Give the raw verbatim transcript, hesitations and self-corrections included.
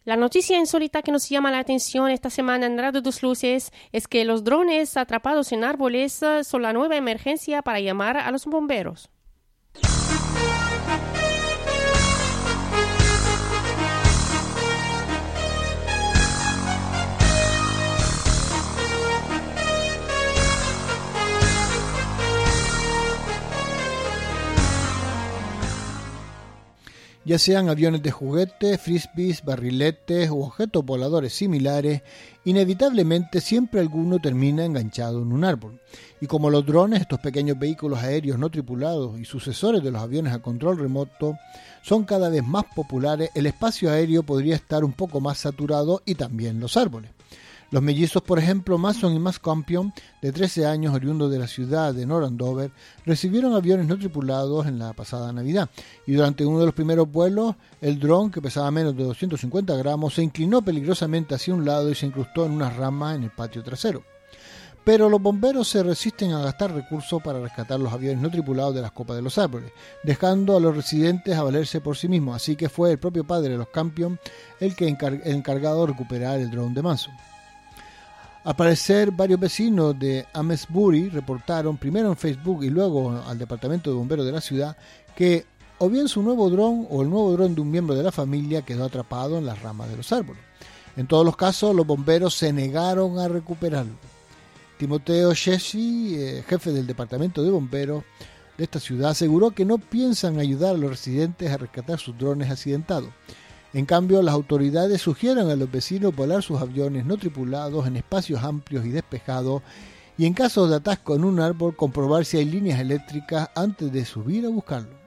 La noticia insólita que nos llama la atención esta semana en Radio Dos Luces es que los drones atrapados en árboles son la nueva emergencia para llamar a los bomberos. Ya sean aviones de juguete, frisbees, barriletes u objetos voladores similares, inevitablemente siempre alguno termina enganchado en un árbol. Y como los drones, estos pequeños vehículos aéreos no tripulados y sucesores de los aviones a control remoto, son cada vez más populares, el espacio aéreo podría estar un poco más saturado y también los árboles. Los mellizos, por ejemplo, Mason y Max Campion, de trece años, oriundos de la ciudad de North Andover, recibieron aviones no tripulados en la pasada Navidad. Y durante uno de los primeros vuelos, el dron, que pesaba menos de doscientos cincuenta gramos, se inclinó peligrosamente hacia un lado y se incrustó en unas ramas en el patio trasero. Pero los bomberos se resisten a gastar recursos para rescatar los aviones no tripulados de las copas de los árboles, dejando a los residentes a valerse por sí mismos. Así que fue el propio padre de los Campion el que encar- el encargado de recuperar el dron de Mason. Al parecer, varios vecinos de Amesbury reportaron primero en Facebook y luego al departamento de bomberos de la ciudad que o bien su nuevo dron o el nuevo dron de un miembro de la familia quedó atrapado en las ramas de los árboles. En todos los casos, los bomberos se negaron a recuperarlo. Timoteo Sheshy, eh, jefe del departamento de bomberos de esta ciudad, aseguró que no piensan ayudar a los residentes a rescatar sus drones accidentados. En cambio, las autoridades sugieren a los vecinos volar sus aviones no tripulados en espacios amplios y despejados y en caso de atasco en un árbol comprobar si hay líneas eléctricas antes de subir a buscarlo.